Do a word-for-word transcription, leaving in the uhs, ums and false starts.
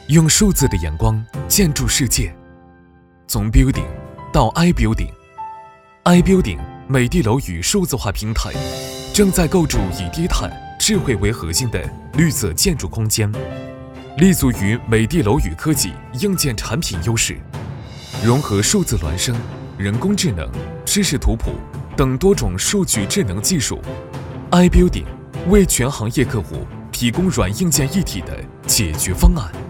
用数字的眼光建筑世界，从 Building 到 iBuilding，i Building 美的楼宇数字化平台正在构筑以低碳、智慧为核心的绿色建筑空间，立足于美的楼宇科技硬件产品优势，融合数字孪生、人工智能、知识图谱等多种数据智能技术。iBuilding 为全行业客户提供软硬件一体的解决方案。